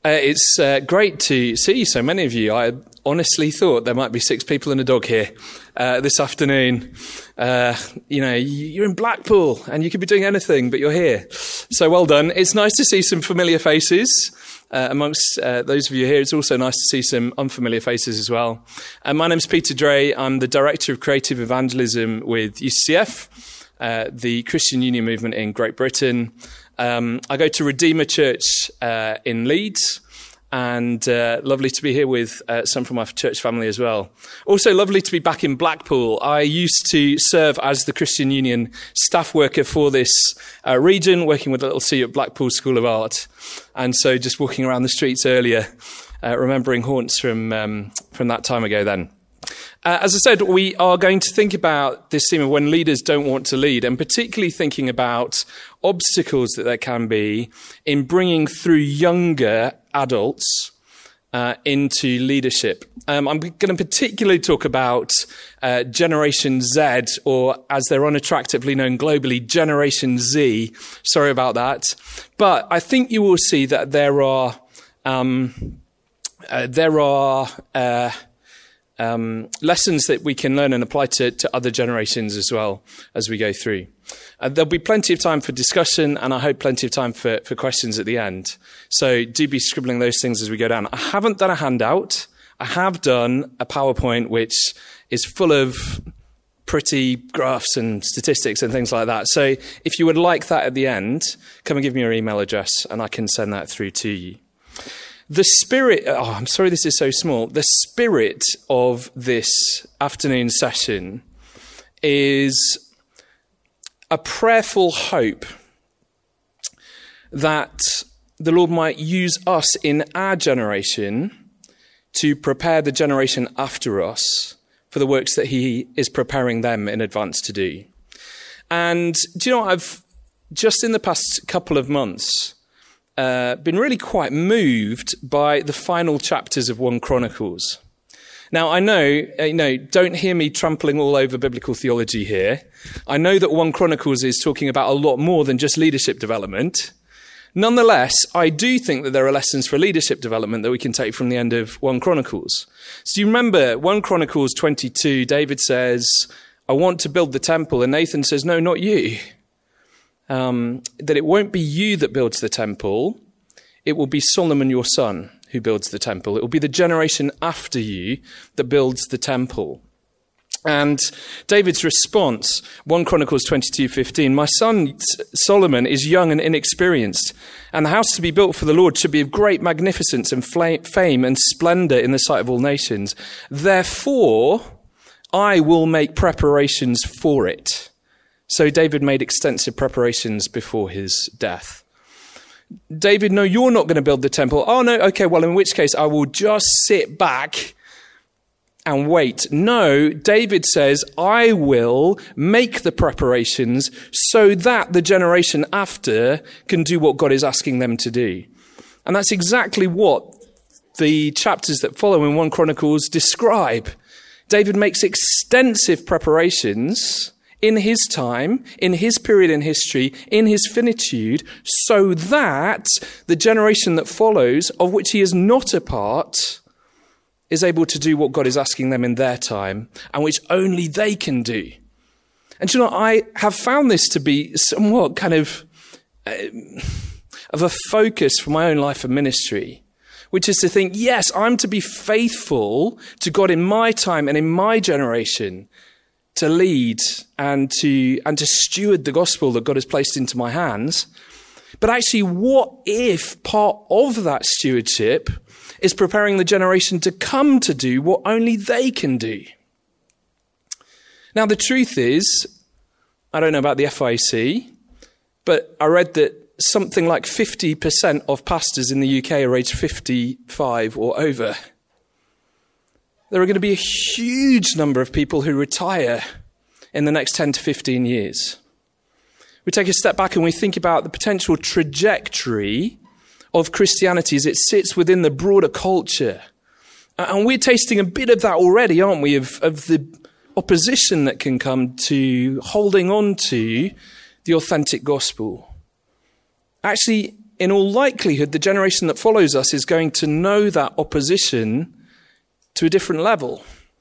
It's great to see so many of you. I honestly thought there might be 6 people and a dog here this afternoon. You're in Blackpool and you could be doing anything, but you're here. So well done. It's nice to see some familiar faces amongst those of you here. It's also nice to see some unfamiliar faces as well. My name's Peter Dray. I'm the Director of Creative Evangelism with UCCF, the Christian Union movement in Great Britain. I go to Redeemer Church in Leeds, and lovely to be here with some from my church family as well. Also lovely to be back in Blackpool. I used to serve as the Christian Union staff worker for this region, working with Little C at Blackpool School of Art. And so just walking around the streets earlier, remembering haunts from that time ago then. As I said, we are going to think about this theme of when leaders don't want to lead, and particularly thinking about obstacles that there can be in bringing through younger adults into leadership. I'm going to particularly talk about Generation Z, or as they're unattractively known globally, Generation Z. Sorry about that. But I think you will see that there are lessons that we can learn and apply to other generations as well as we go through. There'll be plenty of time for discussion, and I hope plenty of time for questions at the end. So do be scribbling those things as we go down. I haven't done a handout. I have done a PowerPoint which is full of pretty graphs and statistics and things like that. So if you would like that at the end, come and give me your email address and I can send that through to you. The spirit, I'm sorry this is so small, the spirit of this afternoon session is a prayerful hope that the Lord might use us in our generation to prepare the generation after us for the works that he is preparing them in advance to do. And do you know what, I've just in the past couple of months been really quite moved by the final chapters of 1 Chronicles. Now, I know, don't hear me trampling all over biblical theology here. I know that 1 Chronicles is talking about a lot more than just leadership development. Nonetheless, I do think that there are lessons for leadership development that we can take from the end of 1 Chronicles. So you remember 1 Chronicles 22, David says, I want to build the temple. And Nathan says, no, not you. That it won't be you that builds the temple, it will be Solomon your son who builds the temple. It will be the generation after you that builds the temple. And David's response, 1 Chronicles 22:15, my son Solomon is young and inexperienced, and the house to be built for the Lord should be of great magnificence and fame and splendor in the sight of all nations. Therefore, I will make preparations for it. So David made extensive preparations before his death. David, no, you're not going to build the temple. Oh, no, okay, well, in which case I will just sit back and wait. No, David says, I will make the preparations so that the generation after can do what God is asking them to do. And that's exactly what the chapters that follow in 1 Chronicles describe. David makes extensive preparations in his time, in his period in history, in his finitude, so that the generation that follows, of which he is not a part, is able to do what God is asking them in their time, and which only they can do. And you know, I have found this to be somewhat kind of a focus for my own life and ministry, which is to think, yes, I'm to be faithful to God in my time and in my generation, to lead and to steward the gospel that God has placed into my hands. But actually, what if part of that stewardship is preparing the generation to come to do what only they can do? Now, the truth is, I don't know about the FIC, but I read that something like 50% of pastors in the UK are aged 55 or over. There are going to be a huge number of people who retire in the next 10 to 15 years. We take a step back and we think about the potential trajectory of Christianity as it sits within the broader culture. And we're tasting a bit of that already, aren't we, of the opposition that can come to holding on to the authentic gospel. Actually, in all likelihood, the generation that follows us is going to know that opposition to a different level.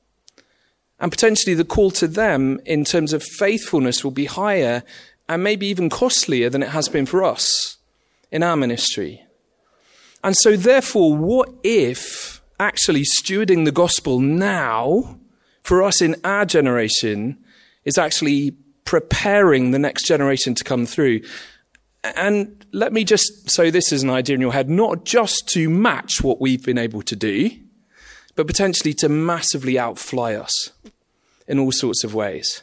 And potentially the call to them in terms of faithfulness will be higher and maybe even costlier than it has been for us in our ministry. And so therefore, what if actually stewarding the gospel now for us in our generation is actually preparing the next generation to come through? And let me just sow this as an idea in your head, not just to match what we've been able to do, but potentially to massively outfly us in all sorts of ways.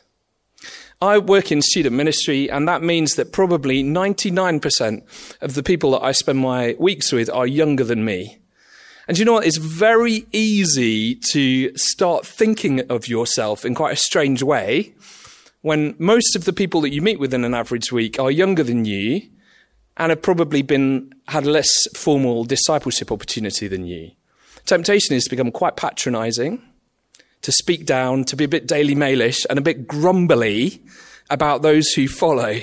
I work in student ministry, and that means that probably 99% of the people that I spend my weeks with are younger than me. And you know what? It's very easy to start thinking of yourself in quite a strange way when most of the people that you meet with in an average week are younger than you and have probably had less formal discipleship opportunity than you. Temptation is to become quite patronizing, to speak down, to be a bit Daily Mailish and a bit grumbly about those who follow.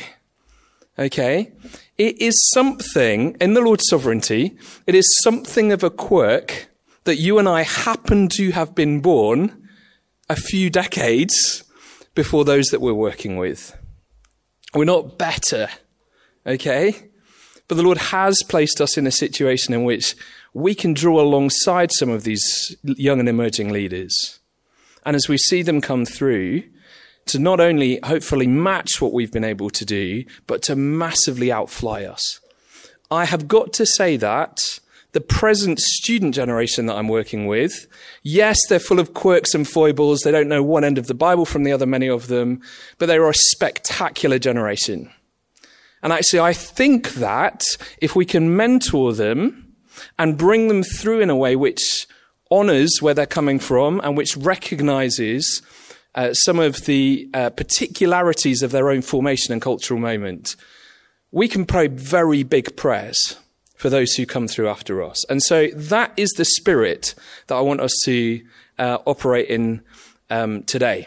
Okay? It is something, in the Lord's sovereignty, it is something of a quirk that you and I happen to have been born a few decades before those that we're working with. We're not better, okay? But the Lord has placed us in a situation in which we can draw alongside some of these young and emerging leaders. And as we see them come through, to not only hopefully match what we've been able to do, but to massively outfly us. I have got to say that the present student generation that I'm working with, yes, they're full of quirks and foibles. They don't know one end of the Bible from the other, many of them, but they are a spectacular generation. And actually, I think that if we can mentor them and bring them through in a way which honors where they're coming from and which recognizes some of the particularities of their own formation and cultural moment, we can pray very big prayers for those who come through after us. And so that is the spirit that I want us to operate in today.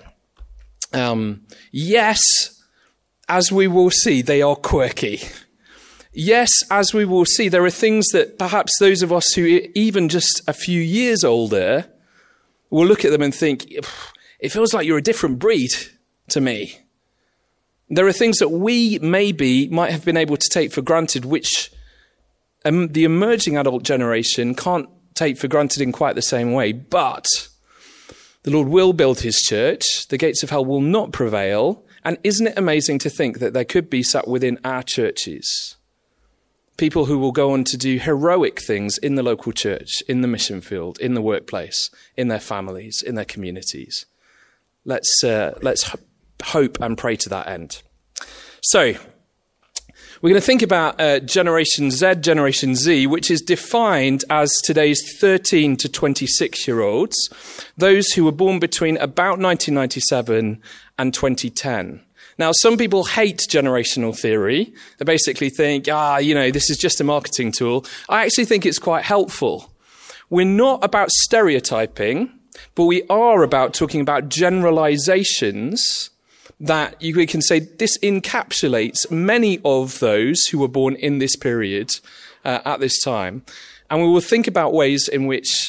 Yes, as we will see, they are quirky. Yes, as we will see, there are things that perhaps those of us who are even just a few years older will look at them and think, it feels like you're a different breed to me. There are things that we maybe might have been able to take for granted, which the emerging adult generation can't take for granted in quite the same way. But the Lord will build his church. The gates of hell will not prevail. And isn't it amazing to think that there could be sat within our churches people who will go on to do heroic things in the local church, in the mission field, in the workplace, in their families, in their communities. Let's hope and pray to that end. So, we're going to think about Generation Z, Generation Z, which is defined as today's 13 to 26-year-olds, those who were born between about 1997 and 2010. Now, some people hate generational theory. They basically think, this is just a marketing tool. I actually think it's quite helpful. We're not about stereotyping, but we are about talking about generalizations that we can say this encapsulates many of those who were born in this period at this time. And we will think about ways in which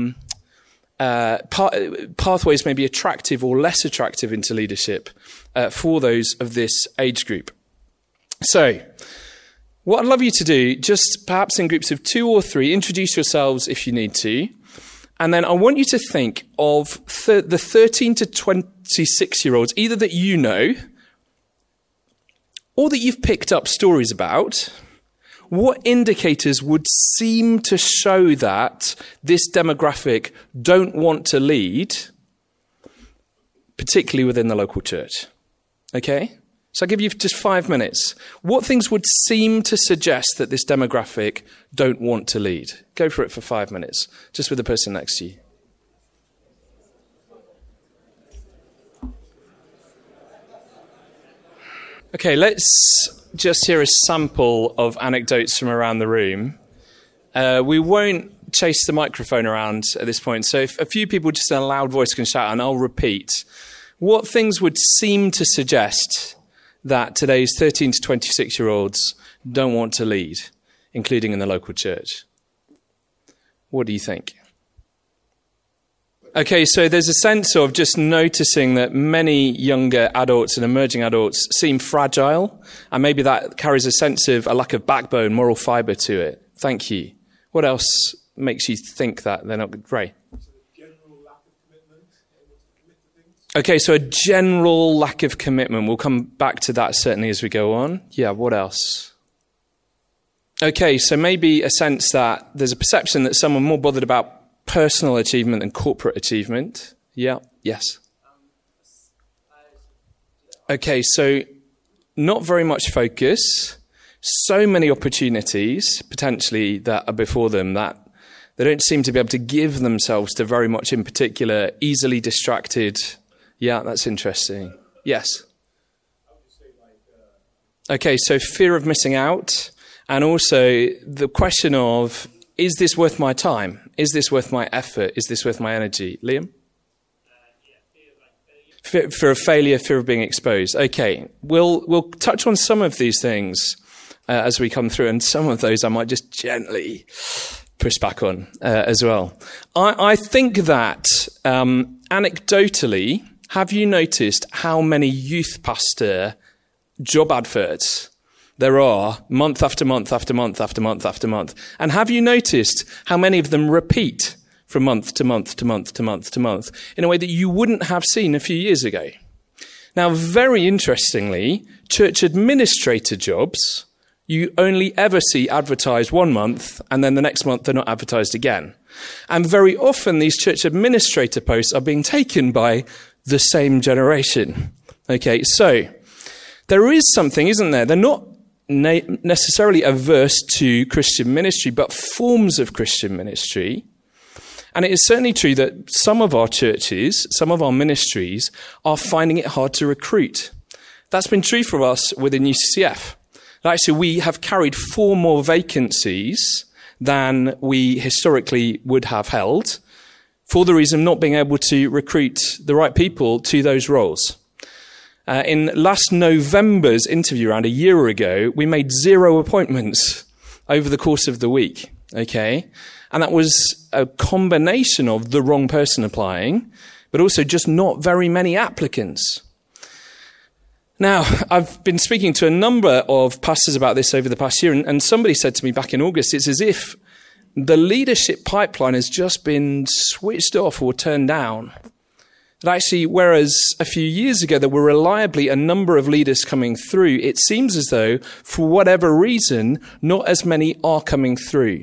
pathways may be attractive or less attractive into leadership for those of this age group. So, what I'd love you to do, just perhaps in groups of 2 or 3, introduce yourselves if you need to. And then I want you to think of the 13 to 26-year-olds, either that you know or that you've picked up stories about. What indicators would seem to show that this demographic don't want to lead, particularly within the local church? Okay? So I'll give you just 5 minutes. What things would seem to suggest that this demographic don't want to lead? Go for it for 5 minutes, just with the person next to you. Okay, let's just hear a sample of anecdotes from around the room. We won't chase the microphone around at this point, so if a few people just in a loud voice can shout, and I'll repeat. What things would seem to suggest that today's 13 to 26-year-olds don't want to lead? including in the local church? What do you think? Okay, so there's a sense of just noticing that many younger adults and emerging adults seem fragile, and maybe that carries a sense of a lack of backbone, moral fibre to it. Thank you. What else makes you think that they're not good? Ray? Okay, so a general lack of commitment. We'll come back to that certainly as we go on. Yeah, what else? Okay, so maybe a sense that there's a perception that some are more bothered about personal achievement than corporate achievement. Yeah, yes. Okay, so not very much focus, so many opportunities potentially that are before them that they don't seem to be able to give themselves to very much in particular, easily distracted. Yeah, that's interesting. Yes. Okay, so fear of missing out, and also the question of, is this worth my time? Is this worth my effort? Is this worth my energy? Liam? Fear of failure, fear of being exposed. Okay, we'll touch on some of these things as we come through, and some of those I might just gently push back on as well. I think that anecdotally, have you noticed how many youth pastor job adverts there are month after month after month after month after month? And have you noticed how many of them repeat from month to month to month to month to month in a way that you wouldn't have seen a few years ago? Now, very interestingly, church administrator jobs, you only ever see advertised 1 month, and then the next month they're not advertised again. And very often these church administrator posts are being taken by the same generation. Okay, so there is something, isn't there? They're not necessarily averse to Christian ministry, but forms of Christian ministry. And it is certainly true that some of our churches, some of our ministries are finding it hard to recruit. That's been true for us within UCCF. Actually, we have carried 4 more vacancies than we historically would have held for the reason of not being able to recruit the right people to those roles. In last November's interview round a year ago, we made 0 appointments over the course of the week, okay? And that was a combination of the wrong person applying, but also just not very many applicants. Now, I've been speaking to a number of pastors about this over the past year, and somebody said to me back in August, it's as if the leadership pipeline has just been switched off or turned down. That actually, whereas a few years ago there were reliably a number of leaders coming through, it seems as though, for whatever reason, not as many are coming through.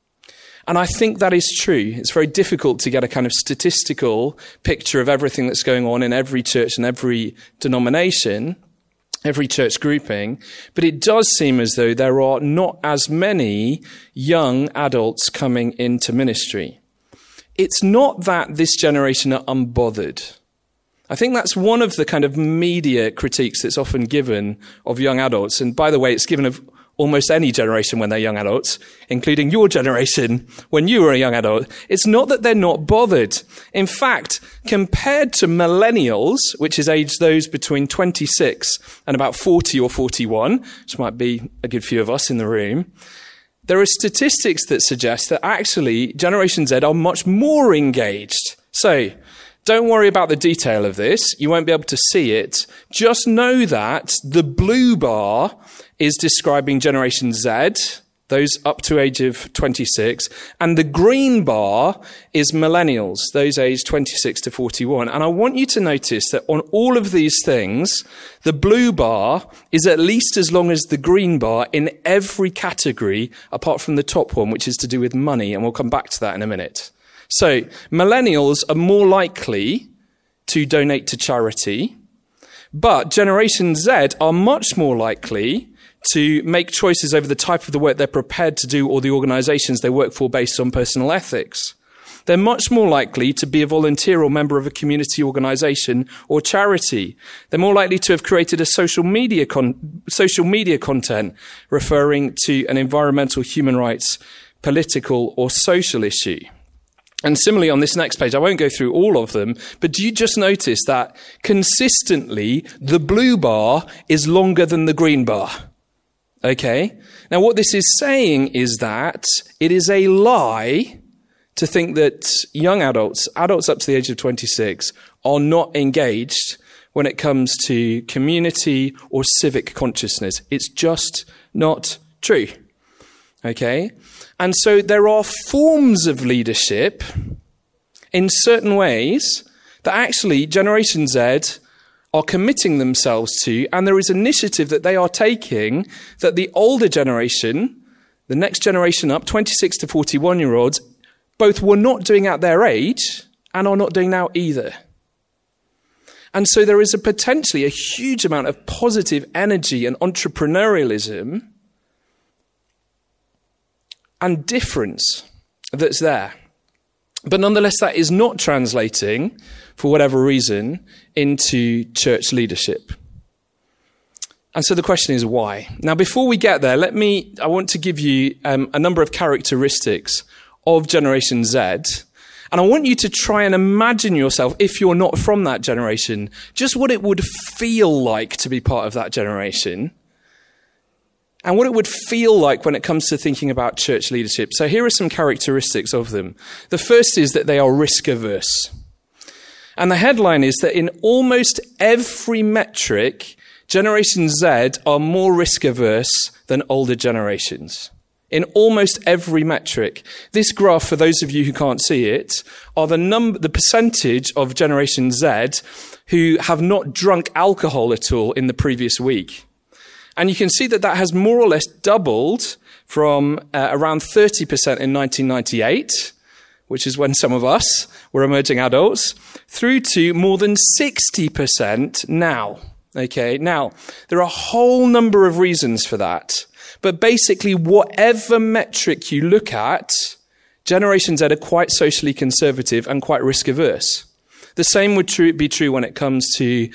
And I think that is true. It's very difficult to get a kind of statistical picture of everything that's going on in every church and every denomination, every church grouping, but it does seem as though there are not as many young adults coming into ministry. It's not that this generation are unbothered. I think that's one of the kind of media critiques that's often given of young adults. And by the way, it's given of almost any generation when they're young adults, including your generation when you were a young adult. It's not that they're not bothered. In fact, compared to millennials, which is age those between 26 and about 40 or 41, which might be a good few of us in the room, there are statistics that suggest that actually Generation Z are much more engaged. So don't worry about the detail of this. You won't be able to see it. Just know that the blue bar is describing Generation Z, those up to age of 26, and the green bar is millennials, those aged 26 to 41. And I want you to notice that on all of these things, the blue bar is at least as long as the green bar in every category, apart from the top one, which is to do with money, and we'll come back to that in a minute. So millennials are more likely to donate to charity, but Generation Z are much more likely to make choices over the type of the work they're prepared to do or the organizations they work for based on personal ethics. They're much more likely to be a volunteer or member of a community organization or charity. They're more likely to have created a social media content referring to an environmental, human rights, political or social issue. And similarly on this next page, I won't go through all of them, but do you just notice that consistently the blue bar is longer than the green bar? Okay? Now, what this is saying is that it is a lie to think that young adults up to the age of 26, are not engaged when it comes to community or civic consciousness. It's just not true. Okay? And so there are forms of leadership in certain ways that actually Generation Z are committing themselves to, and there is initiative that they are taking that the older generation, the next generation up, 26 to 41-year-olds, both were not doing at their age and are not doing now either. And so there is potentially a huge amount of positive energy and entrepreneurialism and difference that's there. But nonetheless, that is not translating, for whatever reason, into church leadership. And so the question is why? Now, before we get there, I want to give you a number of characteristics of Generation Z. And I want you to try and imagine yourself, if you're not from that generation, just what it would feel like to be part of that generation. And what it would feel like when it comes to thinking about church leadership. So here are some characteristics of them. The first is that they are risk averse. And the headline is that in almost every metric, Generation Z are more risk averse than older generations. In almost every metric. This graph, for those of you who can't see it, are the percentage of Generation Z who have not drunk alcohol at all in the previous week. And you can see that has more or less doubled from around 30% in 1998, which is when some of us were emerging adults, through to more than 60% now. Okay, now, there are a whole number of reasons for that. But basically, whatever metric you look at, Generation Z are quite socially conservative and quite risk averse. The same would be true when it comes to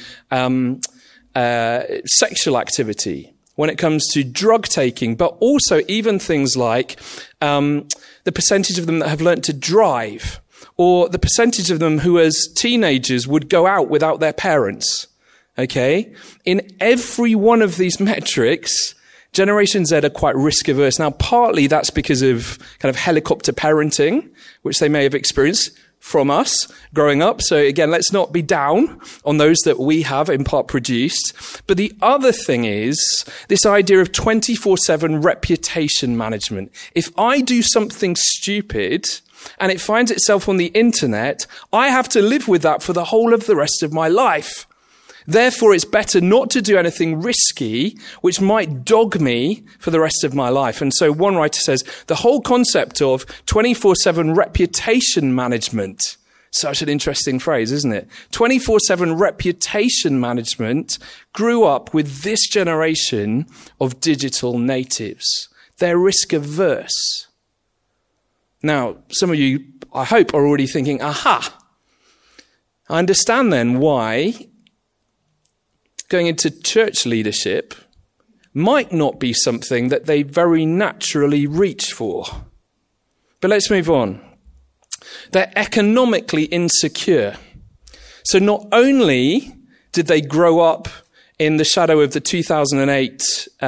sexual activity, when it comes to drug taking, but also even things like the percentage of them that have learnt to drive, or the percentage of them who as teenagers would go out without their parents. Okay? In every one of these metrics, Generation Z are quite risk averse. Now, partly that's because of kind of helicopter parenting, which they may have experienced from us growing up. So again, let's not be down on those that we have in part produced. But the other thing is this idea of 24/7 reputation management. If I do something stupid and it finds itself on the internet, I have to live with that for the whole of the rest of my life. Therefore, it's better not to do anything risky, which might dog me for the rest of my life. And so one writer says, the whole concept of 24/7 reputation management, such an interesting phrase, isn't it? 24/7 reputation management grew up with this generation of digital natives. They're risk averse. Now, some of you, I hope, are already thinking, aha, I understand then why going into church leadership might not be something that they very naturally reach for. But let's move on. They're economically insecure. So not only did they grow up in the shadow of the 2008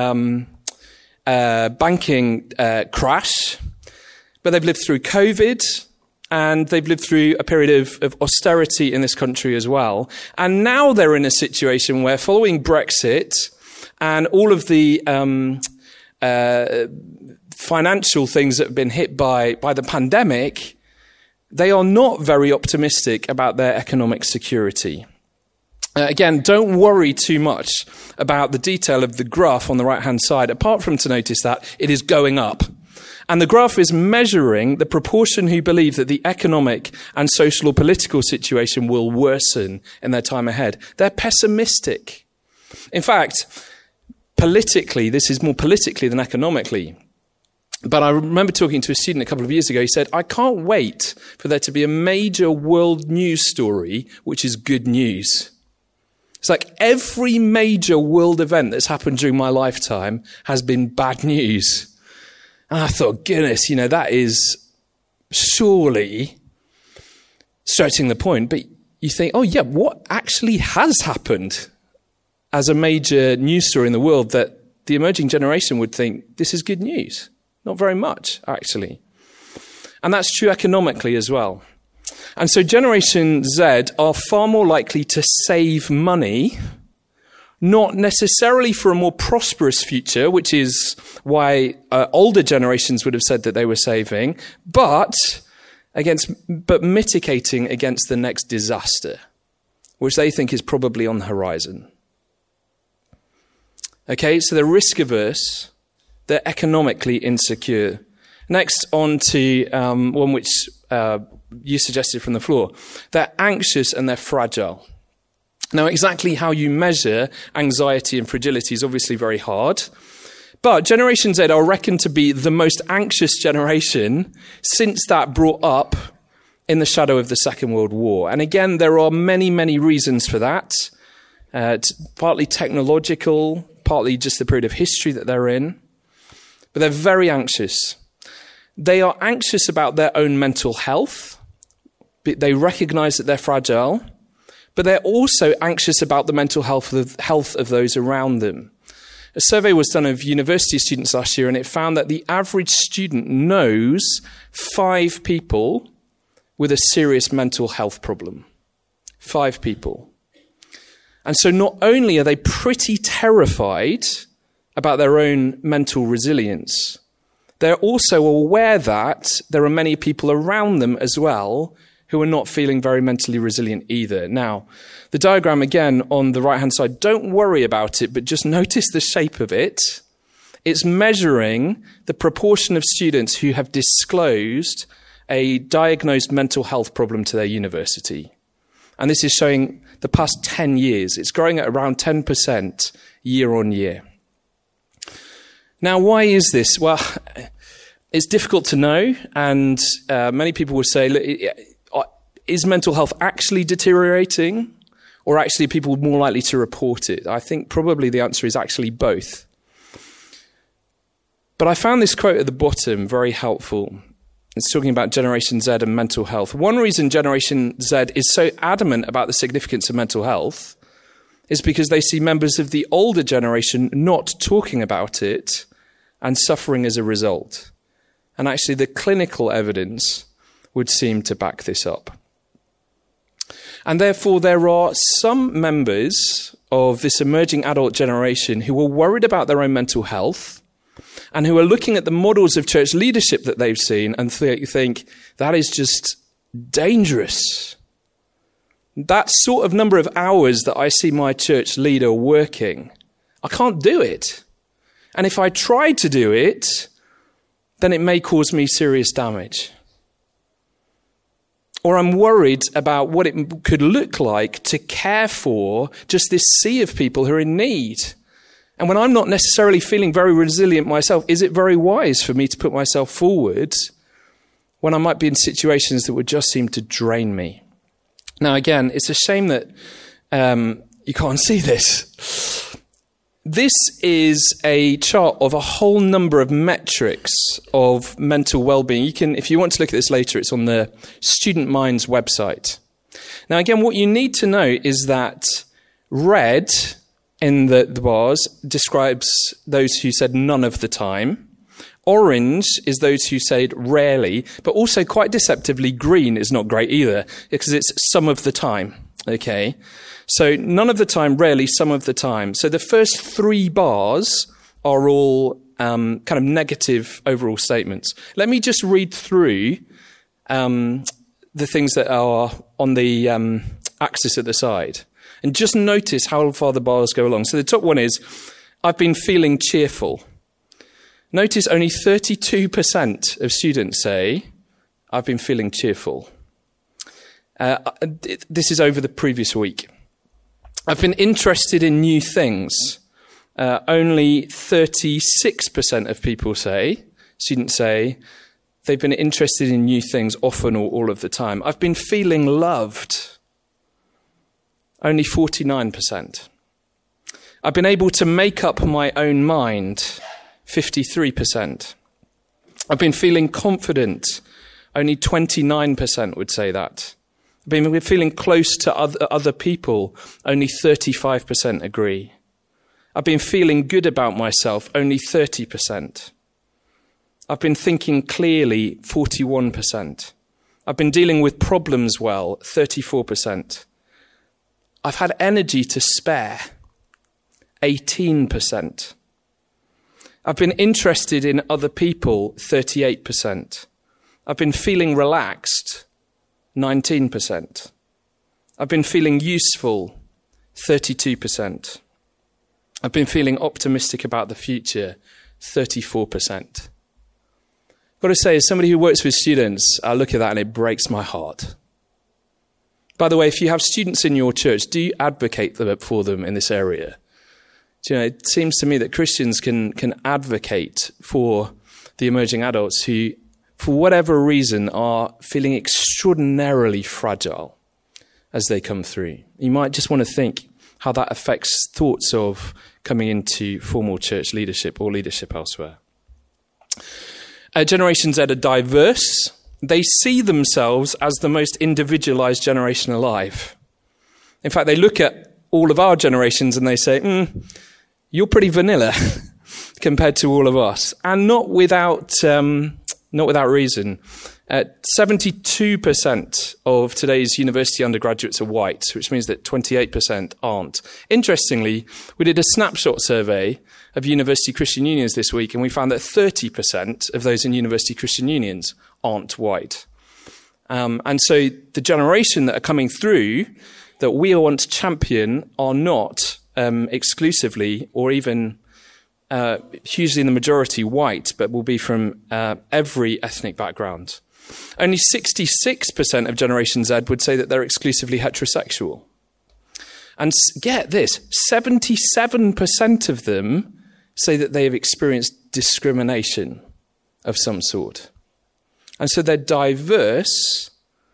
banking crash, but they've lived through COVID, and they've lived through a period of austerity in this country as well. And now they're in a situation where, following Brexit and all of the financial things that have been hit by the pandemic, they are not very optimistic about their economic security. Again, don't worry too much about the detail of the graph on the right-hand side, apart from to notice that it is going up. And the graph is measuring the proportion who believe that the economic and social or political situation will worsen in their time ahead. They're pessimistic. In fact, politically, this is more politically than economically. But I remember talking to a student a couple of years ago. He said, I can't wait for there to be a major world news story, which is good news. It's like every major world event that's happened during my lifetime has been bad news. And I thought, goodness, that is surely stretching the point. But you think, oh yeah, what actually has happened as a major news story in the world that the emerging generation would think this is good news. Not very much, actually. And that's true economically as well. And so Generation Z are far more likely to save money, not necessarily for a more prosperous future, which is why older generations would have said that they were saving, but mitigating against the next disaster, which they think is probably on the horizon. Okay, so they're risk averse, they're economically insecure. Next, on to one which you suggested from the floor. They're anxious and they're fragile. Now, exactly how you measure anxiety and fragility is obviously very hard. But Generation Z are reckoned to be the most anxious generation since that brought up in the shadow of the Second World War. And again, there are many, many reasons for that. Partly technological, partly just the period of history that they're in. But they're very anxious. They are anxious about their own mental health. They recognize that they're fragile. But they're also anxious about the mental health of those around them. A survey was done of university students last year, and it found that the average student knows 5 people with a serious mental health problem. 5 people. And so not only are they pretty terrified about their own mental resilience, they're also aware that there are many people around them as well who are not feeling very mentally resilient either. Now, the diagram again on the right-hand side, don't worry about it, but just notice the shape of it. It's measuring the proportion of students who have disclosed a diagnosed mental health problem to their university. And this is showing the past 10 years. It's growing at around 10% year on year. Now, why is this? Well, it's difficult to know, and many people will say, is mental health actually deteriorating, or actually are people more likely to report it? I think probably the answer is actually both. But I found this quote at the bottom very helpful. It's talking about Generation Z and mental health. One reason Generation Z is so adamant about the significance of mental health is because they see members of the older generation not talking about it and suffering as a result. And actually the clinical evidence would seem to back this up. And therefore, there are some members of this emerging adult generation who are worried about their own mental health and who are looking at the models of church leadership that they've seen and think that is just dangerous. That sort of number of hours that I see my church leader working, I can't do it. And if I try to do it, then it may cause me serious damage. Or I'm worried about what it could look like to care for just this sea of people who are in need. And when I'm not necessarily feeling very resilient myself, is it very wise for me to put myself forward when I might be in situations that would just seem to drain me? Now, again, it's a shame that you can't see this. This is a chart of a whole number of metrics of mental well-being. You can, if you want to look at this later, it's on the Student Minds website. Now, again, what you need to know is that red in the bars describes those who said none of the time. Orange is those who said rarely, but also quite deceptively, green is not great either, because it's some of the time, okay? So none of the time, rarely, some of the time. So the first 3 bars are all kind of negative overall statements. Let me just read through the things that are on the axis at the side. And just notice how far the bars go along. So the top one is, I've been feeling cheerful. Notice only 32% of students say, I've been feeling cheerful. This is over the previous week. I've been interested in new things. Only 36% of people students say, they've been interested in new things often or all of the time. I've been feeling loved. Only 49%. I've been able to make up my own mind. 53%. I've been feeling confident. Only 29% would say that. I've been feeling close to other people. Only 35% agree. I've been feeling good about myself, only 30%. I've been thinking clearly, 41%. I've been dealing with problems well, 34%. I've had energy to spare, 18%. I've been interested in other people, 38%. I've been feeling relaxed, 19%. I've been feeling useful, 32%. I've been feeling optimistic about the future, 34%. I've got to say, as somebody who works with students, I look at that and it breaks my heart. By the way, if you have students in your church, do you advocate for them in this area? Do you know, it seems to me that Christians can advocate for the emerging adults who, for whatever reason, are feeling extraordinarily fragile as they come through. You might just want to think how that affects thoughts of coming into formal church leadership or leadership elsewhere. Generation Z are diverse. They see themselves as the most individualized generation alive. In fact, they look at all of our generations and they say, you're pretty vanilla compared to all of us. And not without reason. 72% of today's university undergraduates are white, which means that 28% aren't. Interestingly, we did a snapshot survey of university Christian unions this week, and we found that 30% of those in university Christian unions aren't white. And so the generation that are coming through that we want to champion are not exclusively or even hugely in the majority white, but will be from every ethnic background. Only 66% of Generation Z would say that they're exclusively heterosexual. And get this, 77% of them say that they have experienced discrimination of some sort. And so they're diverse,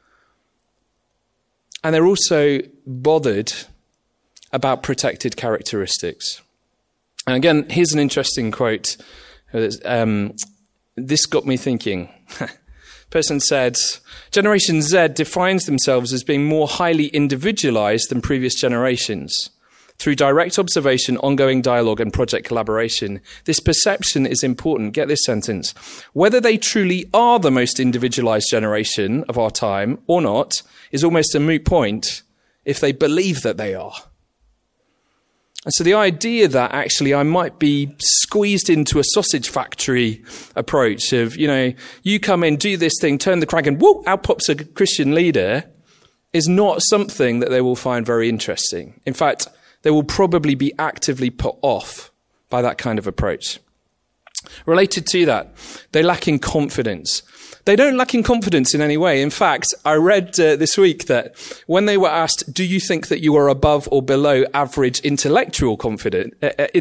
and they're also bothered about protected characteristics. And again, here's an interesting quote. This got me thinking. Person said, Generation Z defines themselves as being more highly individualized than previous generations. Through direct observation, ongoing dialogue, and project collaboration, this perception is important. Get this sentence. Whether they truly are the most individualized generation of our time or not is almost a moot point if they believe that they are. And so the idea that actually I might be squeezed into a sausage factory approach of, you come in, do this thing, turn the crank, and whoop, out pops a Christian leader is not something that they will find very interesting. In fact, they will probably be actively put off by that kind of approach. Related to that, they lack in confidence. They don't lack in confidence in any way. In fact, I read this week that when they were asked, do you think that you are above or below average intellectual ability,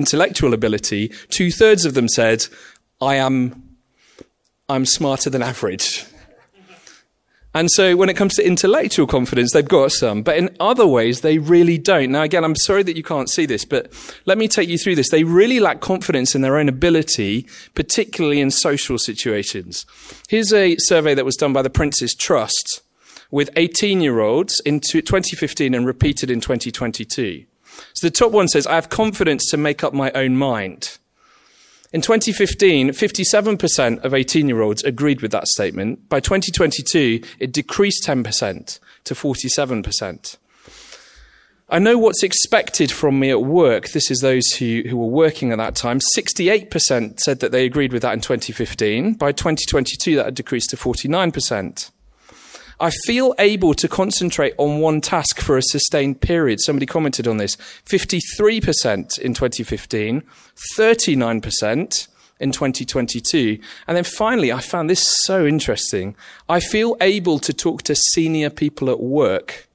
2/3 of them said, I'm smarter than average. And so when it comes to intellectual confidence, they've got some, but in other ways, they really don't. Now, again, I'm sorry that you can't see this, but let me take you through this. They really lack confidence in their own ability, particularly in social situations. Here's a survey that was done by the Prince's Trust with 18-year-olds in 2015 and repeated in 2022. So the top one says, I have confidence to make up my own mind. In 2015, 57% of 18-year-olds agreed with that statement. By 2022, it decreased 10% to 47%. I know what's expected from me at work. This is those who were working at that time. 68% said that they agreed with that in 2015. By 2022, that had decreased to 49%. I feel able to concentrate on one task for a sustained period. Somebody commented on this. 53% in 2015, 39% in 2022. And then finally, I found this so interesting. I feel able to talk to senior people at work.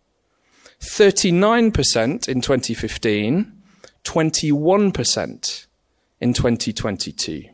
39% in 2015, 21% in 2022.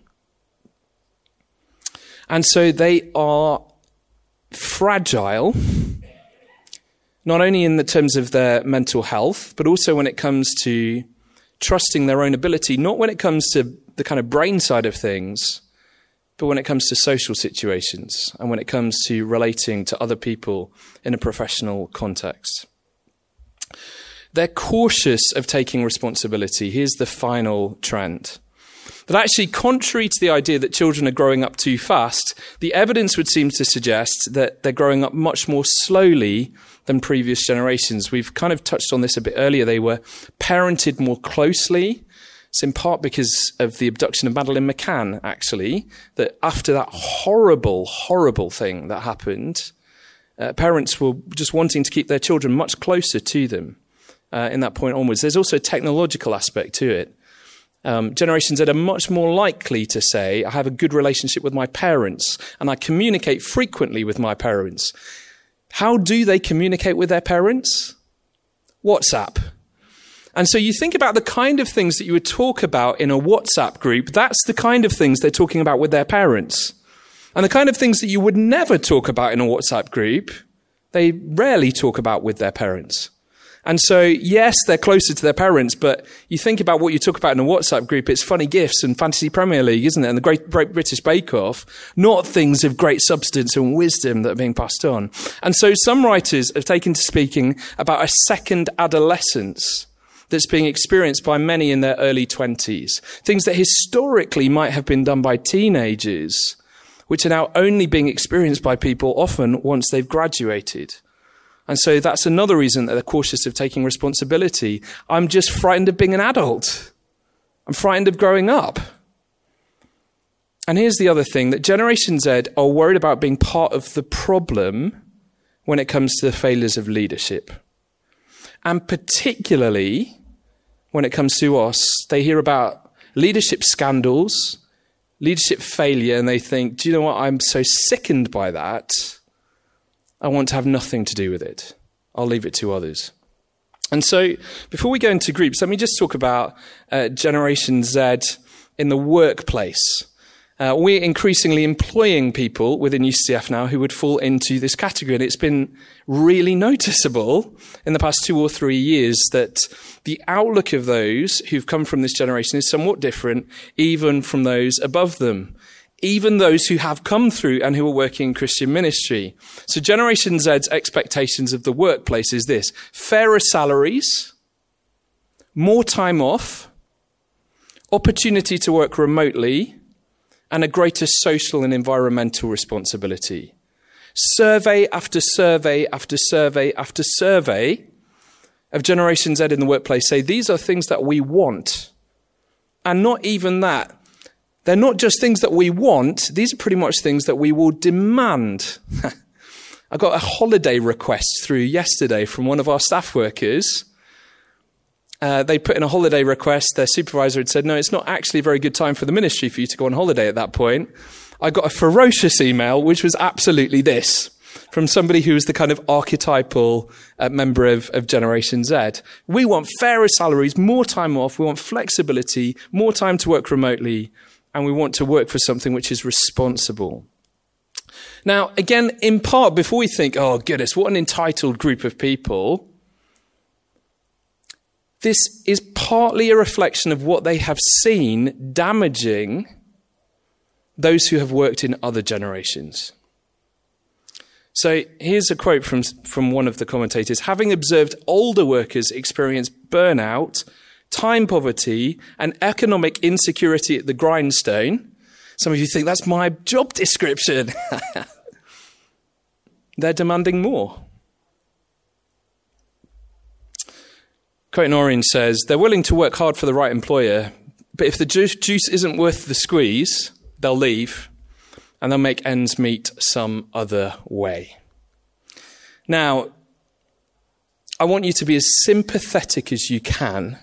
And so they are fragile, not only in the terms of their mental health, but also when it comes to trusting their own ability, not when it comes to the kind of brain side of things, but when it comes to social situations and when it comes to relating to other people in a professional context. They're cautious of taking responsibility. Here's the final trend. But actually, contrary to the idea that children are growing up too fast, the evidence would seem to suggest that they're growing up much more slowly than previous generations. We've kind of touched on this a bit earlier. They were parented more closely. It's in part because of the abduction of Madeleine McCann, actually, that after that horrible, horrible thing that happened, parents were just wanting to keep their children much closer to them in that point onwards. There's also a technological aspect to it. Generation Z are much more likely to say, I have a good relationship with my parents and I communicate frequently with my parents. How do they communicate with their parents? WhatsApp. And so you think about the kind of things that you would talk about in a WhatsApp group, that's the kind of things they're talking about with their parents. And the kind of things that you would never talk about in a WhatsApp group, they rarely talk about with their parents. And so, yes, they're closer to their parents, but you think about what you talk about in a WhatsApp group, it's funny gifts and Fantasy Premier League, isn't it? And the Great British Bake Off, not things of great substance and wisdom that are being passed on. And so some writers have taken to speaking about a second adolescence that's being experienced by many in their early 20s. Things that historically might have been done by teenagers, which are now only being experienced by people often once they've graduated. And so that's another reason that they're cautious of taking responsibility. I'm just frightened of being an adult. I'm frightened of growing up. And here's the other thing, that Generation Z are worried about being part of the problem when it comes to the failures of leadership. And particularly when it comes to us, they hear about leadership scandals, leadership failure, and they think, do you know what, I'm so sickened by that, I want to have nothing to do with it. I'll leave it to others. And so before we go into groups, let me just talk about Generation Z in the workplace. We're increasingly employing people within UCF now who would fall into this category. And it's been really noticeable in the past 2 or 3 years that the outlook of those who've come from this generation is somewhat different, even from those above them. Even those who have come through and who are working in Christian ministry. So Generation Z's expectations of the workplace is this: fairer salaries, more time off, opportunity to work remotely, and a greater social and environmental responsibility. Survey after survey after survey after survey of Generation Z in the workplace say these are things that we want. And not even that. They're not just things that we want, these are pretty much things that we will demand. I got a holiday request through yesterday from one of our staff workers. They put in a holiday request. Their supervisor had said, no, it's not actually a very good time for the ministry for you to go on holiday at that point. I got a ferocious email, which was absolutely this, from somebody who was the kind of archetypal member of Generation Z. We want fairer salaries, more time off, we want flexibility, more time to work remotely, and we want to work for something which is responsible. Now, again, in part, before we think, oh goodness, what an entitled group of people, this is partly a reflection of what they have seen damaging those who have worked in other generations. So here's a quote from one of the commentators. Having observed older workers experience burnout, time poverty, and economic insecurity at the grindstone, some of you think that's my job description. They're demanding more. Creighton Orange says, they're willing to work hard for the right employer, but if the juice isn't worth the squeeze, they'll leave and they'll make ends meet some other way. Now, I want you to be as sympathetic as you can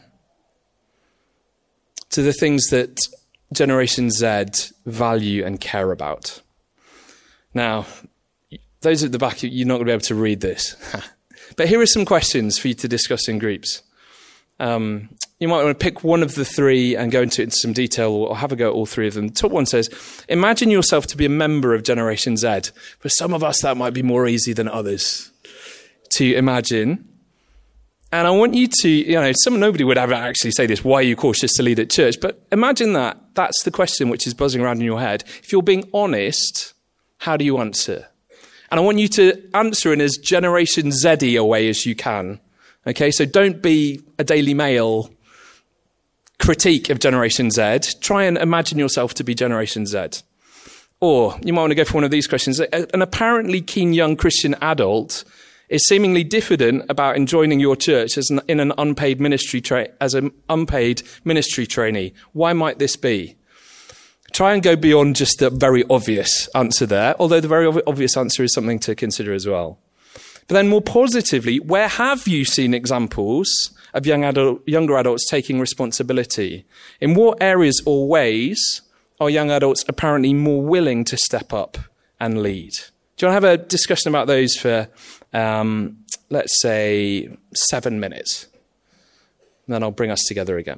to the things that Generation Z value and care about. Now, those at the back, you're not going to be able to read this. But here are some questions for you to discuss in groups. You might want to pick one of the three and go into it in some detail, or have a go at all three of them. The top one says, imagine yourself to be a member of Generation Z. For some of us, that might be more easy than others to imagine. And I want you to, nobody would ever actually say this, why are you cautious to lead at church? But imagine that's the question which is buzzing around in your head. If you're being honest, how do you answer? And I want you to answer in as Generation Z-y a way as you can. Okay, so don't be a Daily Mail critique of Generation Z. Try and imagine yourself to be Generation Z. Or you might want to go for one of these questions. An apparently keen young Christian adult is seemingly diffident about joining your church in an unpaid ministry as an unpaid ministry trainee. Why might this be? Try and go beyond just the very obvious answer there, although the very obvious answer is something to consider as well. But then more positively, where have you seen examples of younger adults taking responsibility? In what areas or ways are young adults apparently more willing to step up and lead? Do you want to have a discussion about those for, let's say, 7 minutes? And then I'll bring us together again.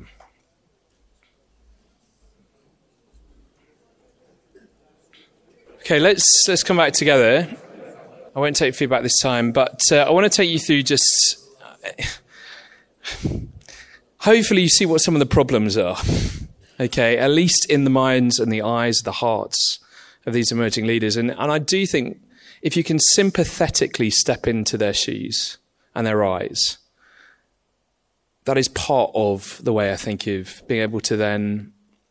Okay, let's come back together. I won't take feedback this time, but I want to take you through just... hopefully you see what some of the problems are. Okay, at least in the minds and the eyes, the hearts of these emerging leaders. And I do think if you can sympathetically step into their shoes and their eyes, that is part of the way I think of being able to then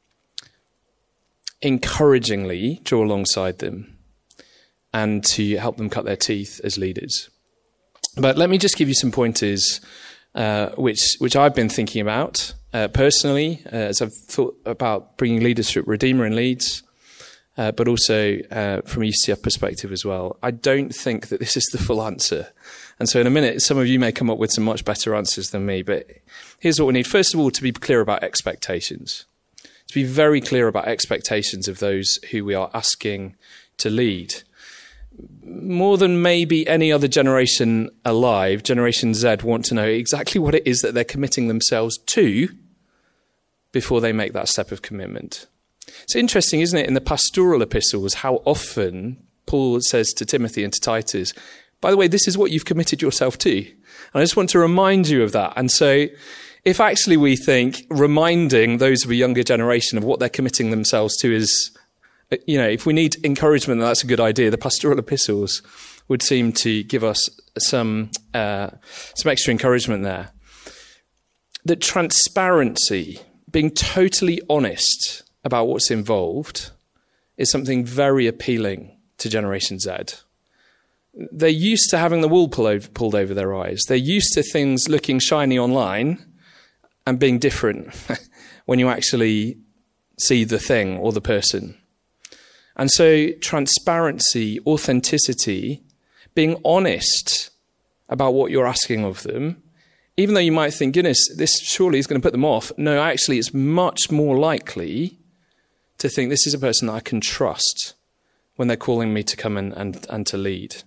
encouragingly draw alongside them and to help them cut their teeth as leaders. But let me just give you some pointers which I've been thinking about personally as I've thought about bringing leaders through Redeemer and Leeds, but also from a UCF perspective as well. I don't think that this is the full answer. And so in a minute, some of you may come up with some much better answers than me. But here's what we need. First of all, to be clear about expectations. To be very clear about expectations of those who we are asking to lead. More than maybe any other generation alive, Generation Z want to know exactly what it is that they're committing themselves to before they make that step of commitment. It's interesting, isn't it, in the pastoral epistles, how often Paul says to Timothy and to Titus, by the way, this is what you've committed yourself to. And I just want to remind you of that. And so if actually we think reminding those of a younger generation of what they're committing themselves to is, if we need encouragement, that's a good idea. The pastoral epistles would seem to give us some extra encouragement there. That transparency, being totally honest about what's involved, is something very appealing to Generation Z. They're used to having the wool pulled over their eyes. They're used to things looking shiny online and being different when you actually see the thing or the person. And so transparency, authenticity, being honest about what you're asking of them, even though you might think, goodness, this surely is going to put them off. No, actually, it's much more likely to think this is a person that I can trust when they're calling me to come and to lead.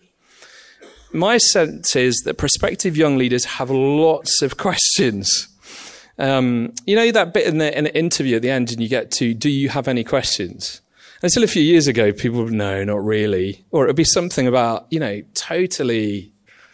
My sense is that prospective young leaders have lots of questions. That bit in an interview at the end and you get to, do you have any questions? Until a few years ago, people would, no, not really. Or it would be something about, totally,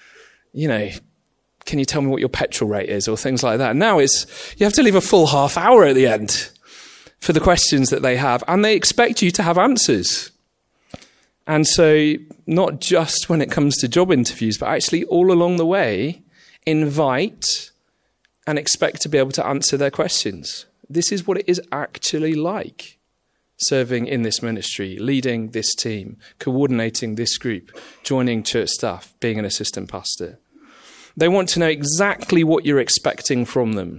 can you tell me what your petrol rate is or things like that. Now you have to leave a full half hour at the end for the questions that they have. And they expect you to have answers. And so not just when it comes to job interviews, but actually all along the way, invite and expect to be able to answer their questions. This is what it is actually like. Serving in this ministry, leading this team, coordinating this group, joining church staff, being an assistant pastor. They want to know exactly what you're expecting from them.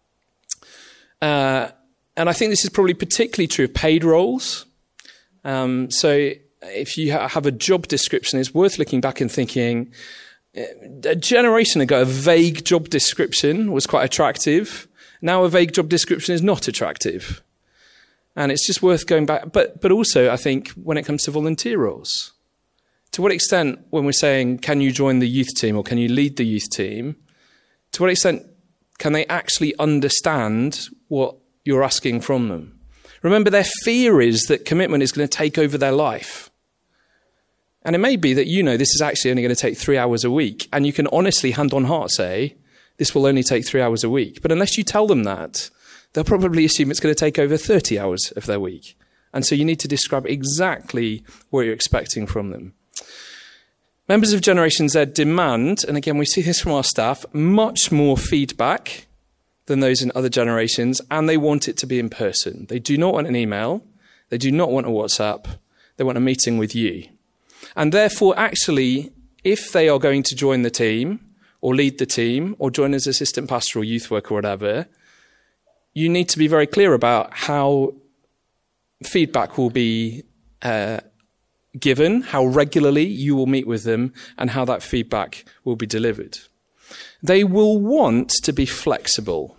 And I think this is probably particularly true of paid roles. So if you have a job description, it's worth looking back and thinking, a generation ago, a vague job description was quite attractive. Now a vague job description is not attractive. And it's just worth going back. But also, I think, when it comes to volunteer roles, to what extent, when we're saying, can you join the youth team or can you lead the youth team, to what extent can they actually understand what you're asking from them? Remember, their fear is that commitment is going to take over their life. And it may be that this is actually only going to take 3 hours a week. And you can honestly, hand on heart, say, this will only take 3 hours a week. But unless you tell them that, they'll probably assume it's going to take over 30 hours of their week. And so you need to describe exactly what you're expecting from them. Members of Generation Z demand, and again we see this from our staff, much more feedback than those in other generations, and they want it to be in person. They do not want an email. They do not want a WhatsApp. They want a meeting with you. And therefore, actually, if they are going to join the team or lead the team or join as assistant pastor or youth worker or whatever, you need to be very clear about how feedback will be given, how regularly you will meet with them, and how that feedback will be delivered. They will want to be flexible.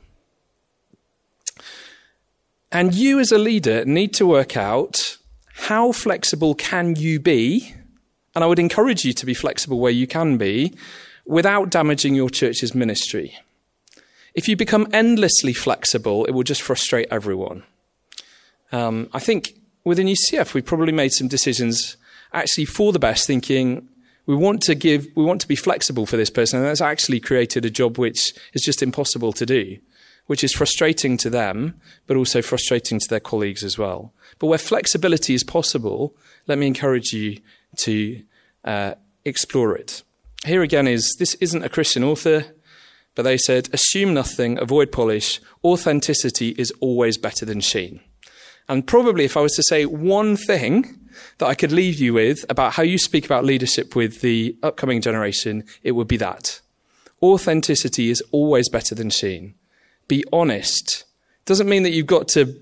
And you as a leader need to work out how flexible can you be, and I would encourage you to be flexible where you can be, without damaging your church's ministry. If you become endlessly flexible, it will just frustrate everyone. I think within UCF, we've probably made some decisions actually for the best, thinking we want to be flexible for this person, and that's actually created a job which is just impossible to do, which is frustrating to them, but also frustrating to their colleagues as well. But where flexibility is possible, let me encourage you to explore it. Here again this isn't a Christian author, but they said, assume nothing, avoid polish, authenticity is always better than sheen. And probably if I was to say one thing that I could leave you with about how you speak about leadership with the upcoming generation, it would be that. Authenticity is always better than sheen. Be honest. Doesn't mean that you've got to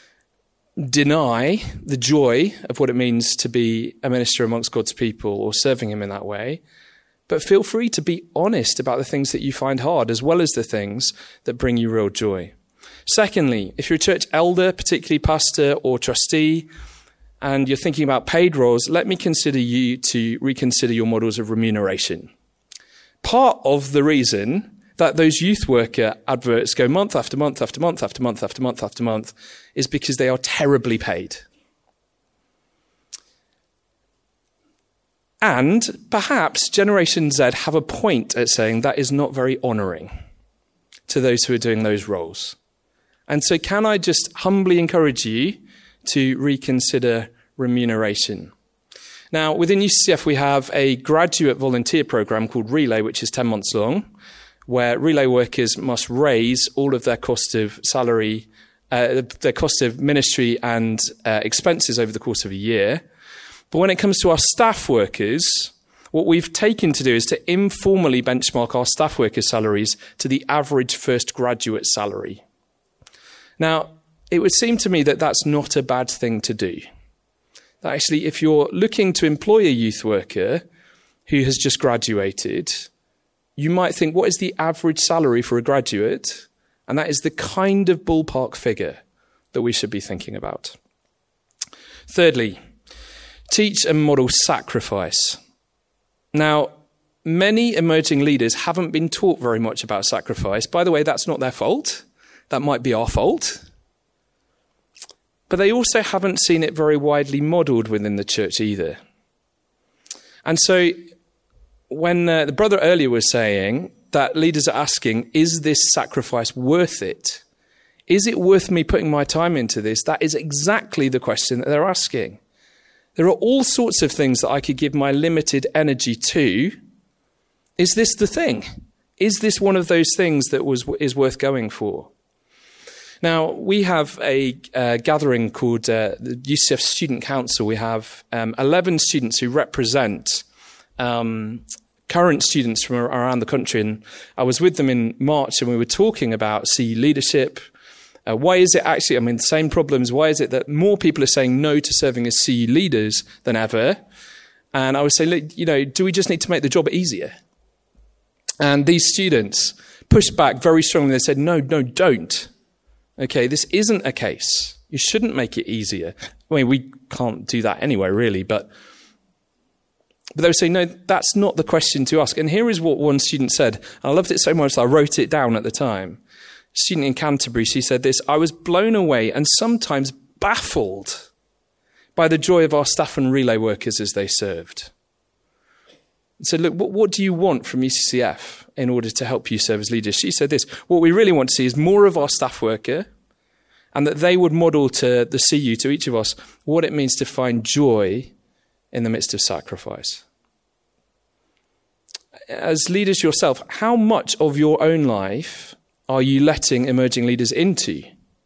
deny the joy of what it means to be a minister amongst God's people or serving him in that way. But feel free to be honest about the things that you find hard, as well as the things that bring you real joy. Secondly, if you're a church elder, particularly pastor or trustee, and you're thinking about paid roles, let me consider you to reconsider your models of remuneration. Part of the reason that those youth worker adverts go month after month after month after month after month after month is because they are terribly paid. And perhaps Generation Z have a point at saying that is not very honouring to those who are doing those roles. And so can I just humbly encourage you to reconsider remuneration? Now, within UCF, we have a graduate volunteer program called Relay, which is 10 months long, where Relay workers must raise all of their cost of salary, their cost of ministry and expenses over the course of a year. But when it comes to our staff workers, what we've taken to do is to informally benchmark our staff workers' salaries to the average first graduate salary. Now, it would seem to me that that's not a bad thing to do. That actually, if you're looking to employ a youth worker who has just graduated, you might think, what is the average salary for a graduate? And that is the kind of ballpark figure that we should be thinking about. Thirdly, teach and model sacrifice. Now, many emerging leaders haven't been taught very much about sacrifice. By the way, that's not their fault. That might be our fault. But they also haven't seen it very widely modelled within the church either. And so when the brother earlier was saying that leaders are asking, is this sacrifice worth it? Is it worth me putting my time into this? That is exactly the question that they're asking. There are all sorts of things that I could give my limited energy to. Is this the thing? Is this one of those things that is worth going for? Now, we have a gathering called the UCF Student Council. We have 11 students who represent current students from around the country. And I was with them in March and we were talking about CE leadership. Why is it actually, the same problems, why is it that more people are saying no to serving as CE leaders than ever? And I was saying, do we just need to make the job easier? And these students pushed back very strongly. They said, no, don't. Okay, this isn't a case. You shouldn't make it easier. We can't do that anyway, really, but they were saying, no, that's not the question to ask. And here is what one student said. And I loved it so much that I wrote it down at the time. A student in Canterbury, she said this: I was blown away and sometimes baffled by the joy of our staff and relay workers as they served. And said, look, what do you want from UCF in order to help you serve as leaders? She said this: what we really want to see is more of our staff worker, and that they would model to the CU, to each of us, what it means to find joy in the midst of sacrifice. as leaders yourself, how much of your own life are you letting emerging leaders into?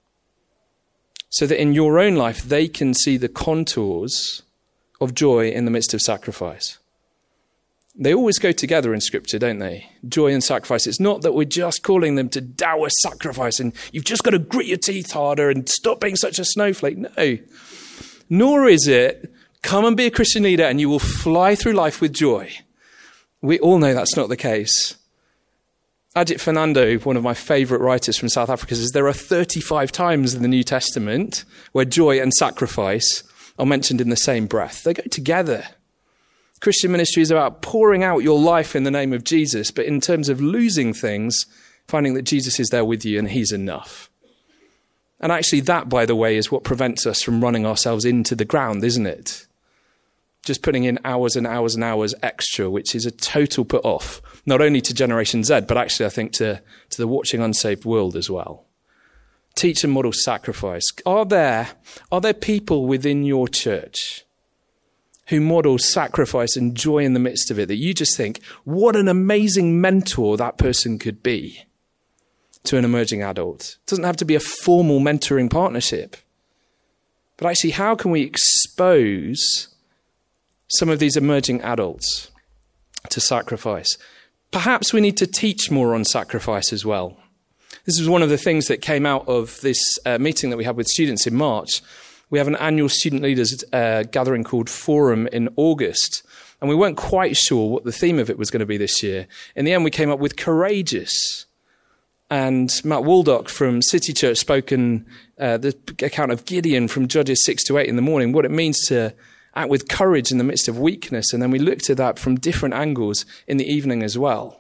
So that in your own life, they can see the contours of joy in the midst of sacrifice. They always go together in Scripture, don't they? Joy and sacrifice. It's not that we're just calling them to dour sacrifice and you've just got to grit your teeth harder and stop being such a snowflake. No. Nor is it, come and be a Christian leader and you will fly through life with joy. We all know that's not the case. Ajit Fernando, one of my favourite writers from South Africa, says there are 35 times in the New Testament where joy and sacrifice are mentioned in the same breath. They go together. Christian ministry is about pouring out your life in the name of Jesus, but in terms of losing things, finding that Jesus is there with you and he's enough. And actually that, by the way, is what prevents us from running ourselves into the ground, isn't it? Just putting in hours and hours and hours extra, which is a total put off, not only to Generation Z, but actually I think to the watching unsaved world as well. Teach and model sacrifice. Are there people within your church who model sacrifice and joy in the midst of it, that you just think, what an amazing mentor that person could be to an emerging adult? It doesn't have to be a formal mentoring partnership. But actually, how can we expose some of these emerging adults to sacrifice? Perhaps we need to teach more on sacrifice as well. This was one of the things that came out of this meeting that we had with students in March. We have an annual student leaders gathering called Forum in August, and we weren't quite sure what the theme of it was going to be this year. In the end, we came up with courageous. And Matt Waldock from City Church spoke in the account of Gideon from Judges 6-8 in the morning, what it means to act with courage in the midst of weakness. And then we looked at that from different angles in the evening as well.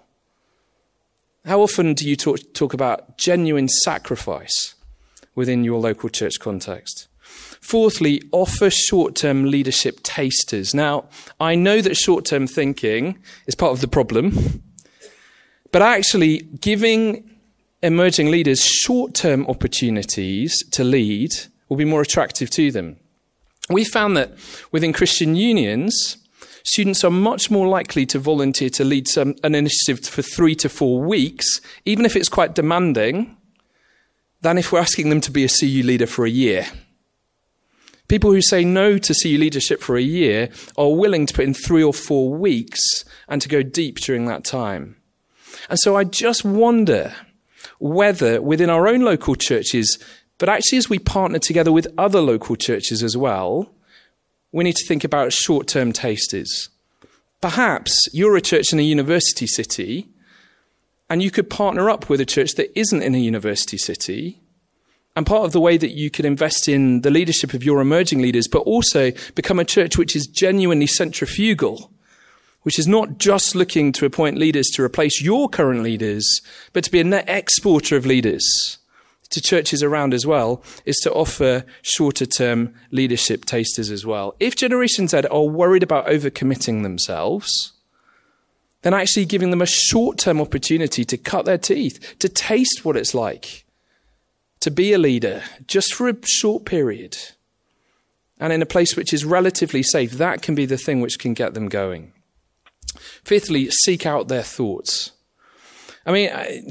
How often do you talk about genuine sacrifice within your local church context? Fourthly, offer short-term leadership tasters. Now, I know that short-term thinking is part of the problem, but actually giving emerging leaders short-term opportunities to lead will be more attractive to them. We found that within Christian unions, students are much more likely to volunteer to lead an initiative for 3 to 4 weeks, even if it's quite demanding, than if we're asking them to be a CU leader for a year. People who say no to CU leadership for a year are willing to put in 3 or 4 weeks and to go deep during that time. And so I just wonder whether within our own local churches, but actually as we partner together with other local churches as well, we need to think about short-term tasters. Perhaps you're a church in a university city, and you could partner up with a church that isn't in a university city. And part of the way that you could invest in the leadership of your emerging leaders, but also become a church which is genuinely centrifugal, which is not just looking to appoint leaders to replace your current leaders, but to be a net exporter of leaders to churches around as well, is to offer shorter-term leadership tasters as well. If Generation Z are worried about overcommitting themselves, then actually giving them a short-term opportunity to cut their teeth, to taste what it's like to be a leader just for a short period and in a place which is relatively safe, that can be the thing which can get them going. Fifthly, seek out their thoughts. I mean,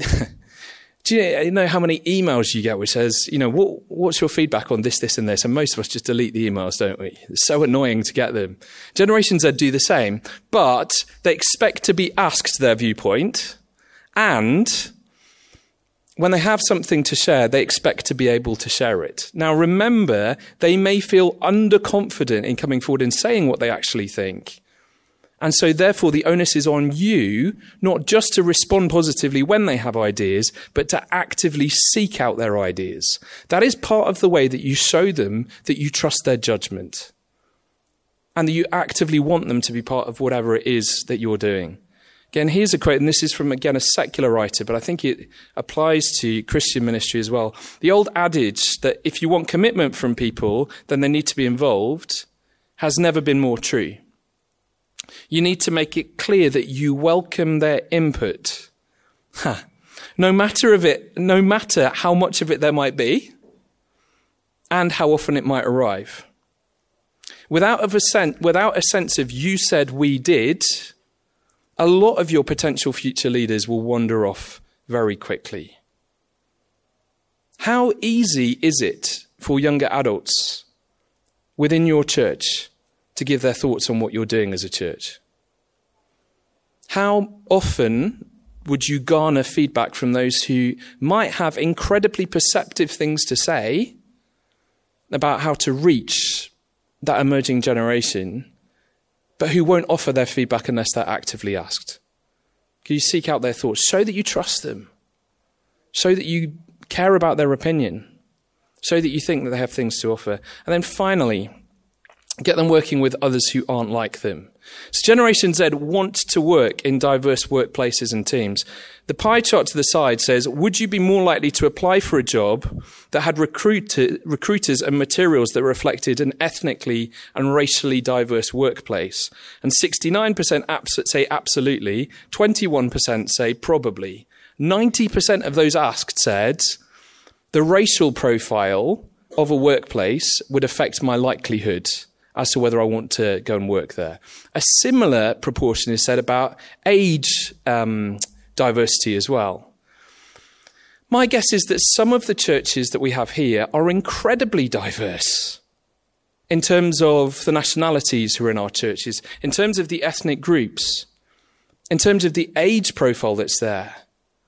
do you know how many emails you get which says, what's your feedback on this, this and this? And most of us just delete the emails, don't we? It's so annoying to get them. Generation Z do the same, but they expect to be asked their viewpoint, and when they have something to share, they expect to be able to share it. Now, remember, they may feel underconfident in coming forward and saying what they actually think. And so, therefore, the onus is on you, not just to respond positively when they have ideas, but to actively seek out their ideas. That is part of the way that you show them that you trust their judgment and that you actively want them to be part of whatever it is that you're doing. Again, here's a quote, and this is from, again, a secular writer, but I think it applies to Christian ministry as well. The old adage that if you want commitment from people, then they need to be involved, has never been more true. You need to make it clear that you welcome their input. No matter how much of it there might be, and how often it might arrive. Without a sense of you said, we did, a lot of your potential future leaders will wander off very quickly. How easy is it for younger adults within your church to give their thoughts on what you're doing as a church? How often would you garner feedback from those who might have incredibly perceptive things to say about how to reach that emerging generation, but who won't offer their feedback unless they're actively asked? Can you seek out their thoughts? Show that you trust them. Show that you care about their opinion. Show that you think that they have things to offer. And then finally, get them working with others who aren't like them. So Generation Z want to work in diverse workplaces and teams. The pie chart to the side says, would you be more likely to apply for a job that had recruiters and materials that reflected an ethnically and racially diverse workplace? And 69% say absolutely, 21% say probably. 90% of those asked said, the racial profile of a workplace would affect my likelihood as to whether I want to go and work there. A similar proportion is said about age diversity as well. My guess is that some of the churches that we have here are incredibly diverse in terms of the nationalities who are in our churches, in terms of the ethnic groups, in terms of the age profile that's there.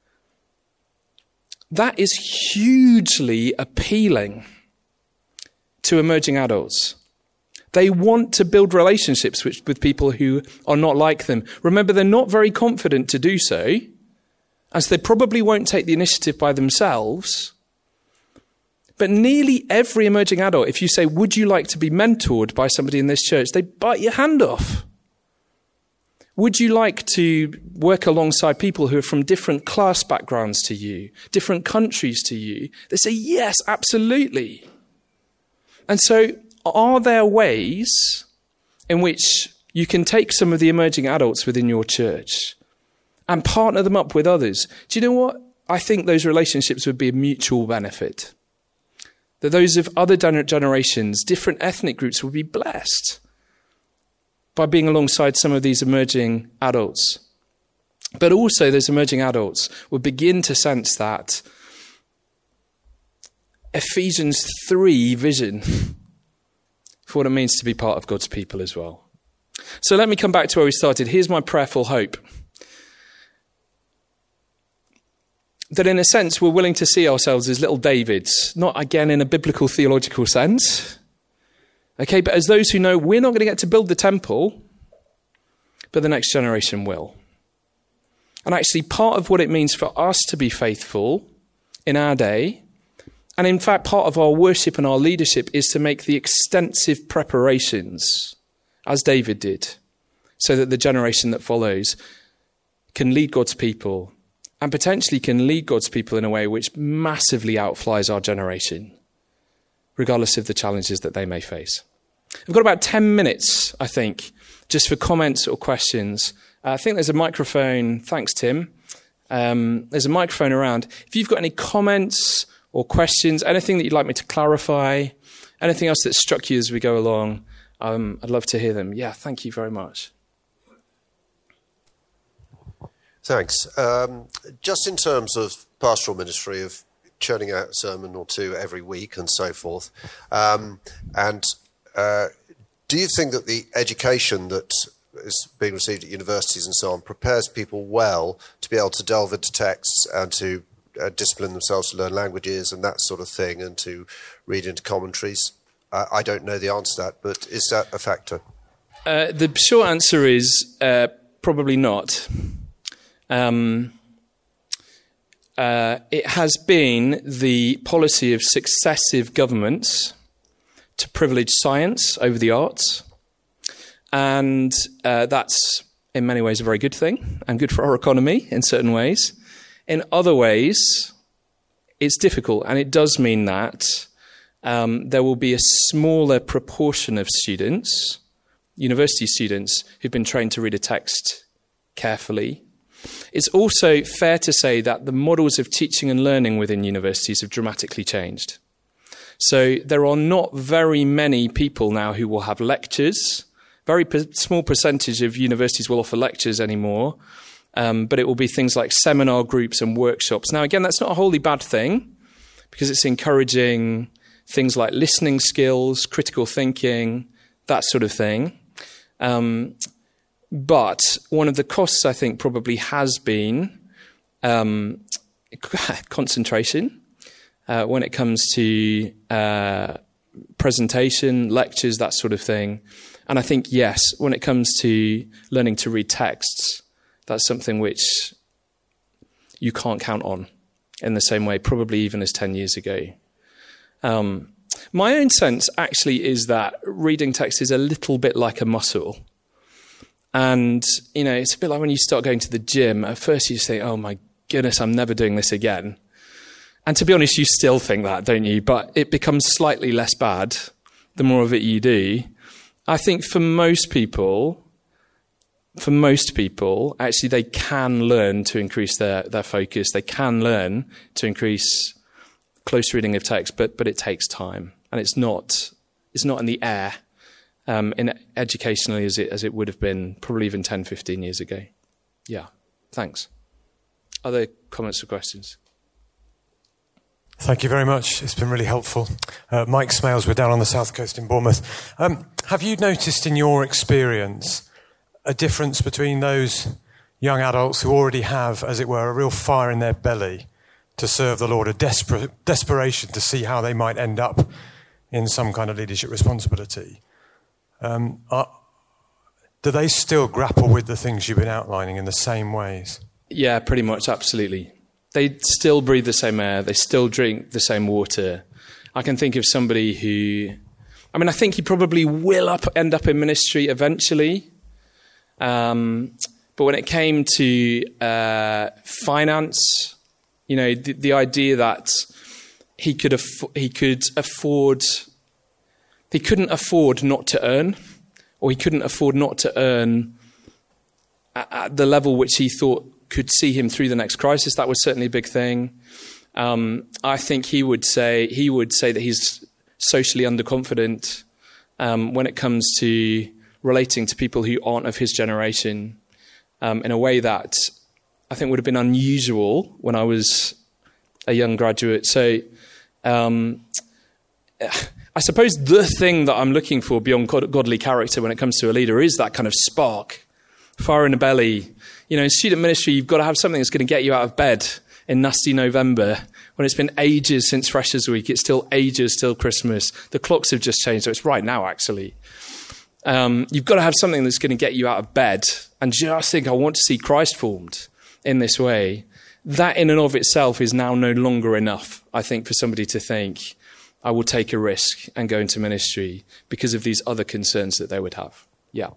That is hugely appealing to emerging adults. They want to build relationships with people who are not like them. Remember, they're not very confident to do so, as they probably won't take the initiative by themselves. But nearly every emerging adult, if you say, would you like to be mentored by somebody in this church? They bite your hand off. Would you like to work alongside people who are from different class backgrounds to you, different countries to you? They say, yes, absolutely. And so are there ways in which you can take some of the emerging adults within your church and partner them up with others? Do you know what? I think those relationships would be a mutual benefit. That those of other generations, different ethnic groups, would be blessed by being alongside some of these emerging adults. But also those emerging adults would begin to sense that Ephesians 3 vision for what it means to be part of God's people as well. So let me come back to where we started. Here's my prayerful hope. That in a sense we're willing to see ourselves as little Davids, not again in a biblical theological sense, okay, but as those who know we're not going to get to build the temple, but the next generation will. And actually part of what it means for us to be faithful in our day, and in fact part of our worship and our leadership, is to make the extensive preparations, as David did, so that the generation that follows can lead God's people, and potentially can lead God's people in a way which massively outflies our generation, regardless of the challenges that they may face. I've got about 10 minutes, I think, just for comments or questions. I think there's a microphone. Thanks, Tim. There's a microphone around. If you've got any comments or questions, anything that you'd like me to clarify, anything else that struck you as we go along, I'd love to hear them. Yeah, thank you very much. Thanks. Just in terms of pastoral ministry, of churning out a sermon or two every week and so forth, do you think that the education that is being received at universities and so on prepares people well to be able to delve into texts and to discipline themselves to learn languages and that sort of thing and to read into commentaries? I don't know the answer to that, but is that a factor? The short answer is probably not. It has been the policy of successive governments to privilege science over the arts, and that's in many ways a very good thing and good for our economy in certain ways. In other ways, it's difficult, and it does mean that there will be a smaller proportion of students, university students, who've been trained to read a text carefully. It's also fair to say that the models of teaching and learning within universities have dramatically changed. So there are not very many people now who will have lectures small percentage of universities will offer lectures anymore, but it will be things like seminar groups and workshops. Now, again, that's not a wholly bad thing, because it's encouraging things like listening skills, critical thinking, that sort of thing. But one of the costs, I think, probably has been concentration when it comes to presentation, lectures, that sort of thing. And I think, yes, when it comes to learning to read texts, that's something which you can't count on in the same way, probably even as 10 years ago. My own sense actually is that reading text is a little bit like a muscle. And, it's a bit like when you start going to the gym. At first you just think, oh my goodness, I'm never doing this again. And to be honest, you still think that, don't you? But it becomes slightly less bad the more of it you do. I think for most people, actually they can learn to increase their focus. They can learn to increase close reading of text, but it takes time. And it's not in the air educationally as it would have been probably even 10, 15 years ago. Yeah, thanks. Other comments or questions? Thank you very much. It's been really helpful. Mike Smales, we're down on the south coast in Bournemouth. Have you noticed in your experience a difference between those young adults who already have, as it were, a real fire in their belly to serve the Lord, a desperation to see how they might end up in some kind of leadership responsibility? Do they still grapple with the things you've been outlining in the same ways? Yeah, pretty much, absolutely. They still breathe the same air. They still drink the same water. I can think of somebody who, I think he probably will end up in ministry eventually. But when it came to finance, the idea that he couldn't afford not to earn, or he couldn't afford not to earn at the level which he thought could see him through the next crisis. That was certainly a big thing. I think he would say that he's socially underconfident when it comes to relating to people who aren't of his generation in a way that I think would have been unusual when I was a young graduate. So I suppose the thing that I'm looking for beyond godly character when it comes to a leader is that kind of spark, fire in the belly. In student ministry, you've got to have something that's going to get you out of bed in nasty November when it's been ages since Freshers' Week. It's still ages till Christmas. The clocks have just changed, so it's right now, actually. You've got to have something that's going to get you out of bed and just think, I want to see Christ formed in this way. That in and of itself is now no longer enough, I think, for somebody to think, I will take a risk and go into ministry because of these other concerns that they would have. Yeah.